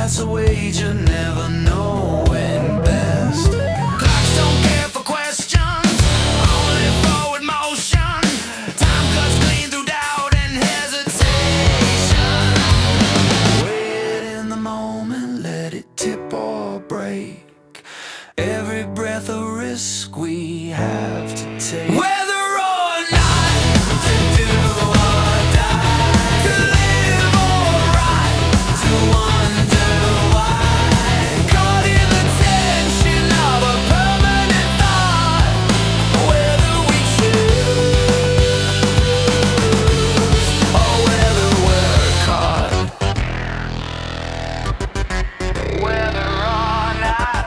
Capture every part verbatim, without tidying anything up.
That's a wager, never knowing best. Clocks don't care for questions, only forward motion. Time cuts clean through doubt and hesitation. Wait in the moment, let it tip or break. Every breath a risk we have to take. Whether or not to do or die, to live or ride, to wonder why. Caught in the tension of a permanent thought. Whether we choose or whether we're caught. Whether or not.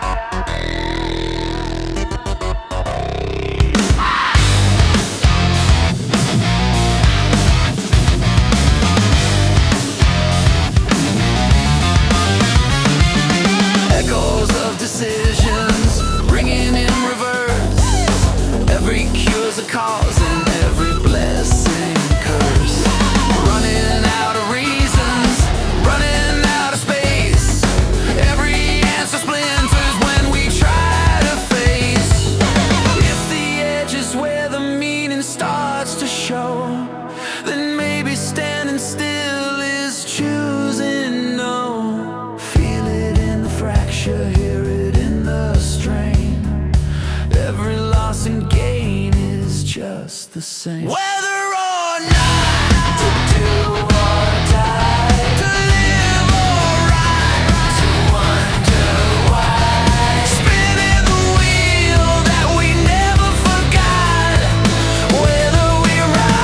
Echoes of decisions ringing in reverse. Every cure's a cause and every blessing curse. Running out of reasons, running out of space. Every answer splinters when we try to face. If the edge is where the meaning starts to show, then maybe standing still is choosing no. Feel it in the fracture, hear it in the strain. Every loss and gain is just the same. Whether or not to do or die, to live or ride, to wonder why. Spinning the wheel that we never forgot. Whether we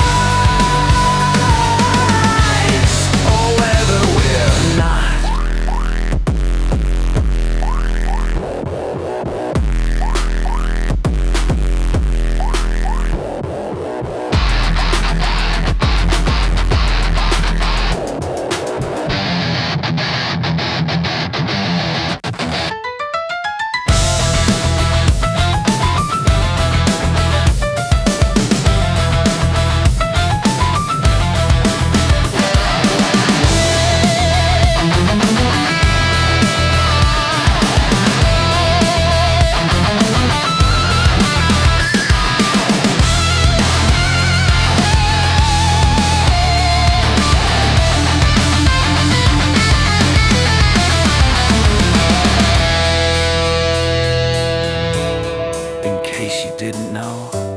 rise or whether we're not. In case you didn't know,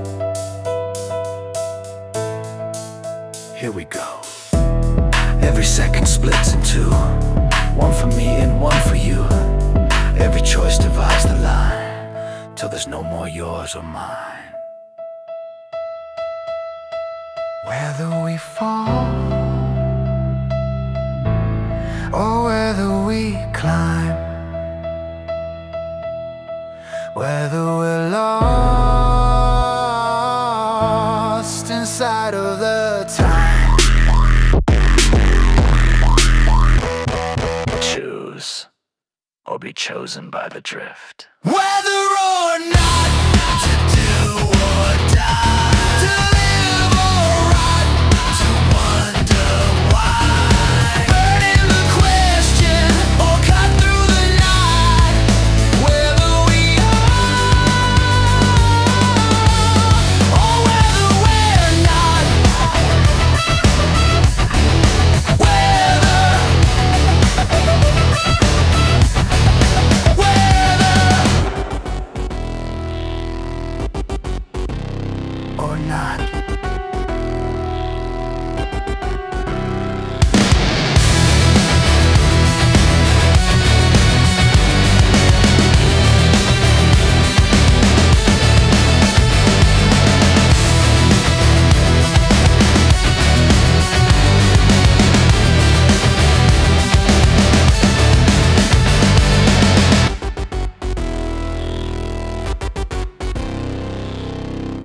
here we go. Every second splits in two, one for me and one for you. Every choice divides the line, till there's no more yours or mine. Whether we fall or whether we climb, whether we're lost inside of the time. Choose or be chosen by the drift. Whether or not to do or die, to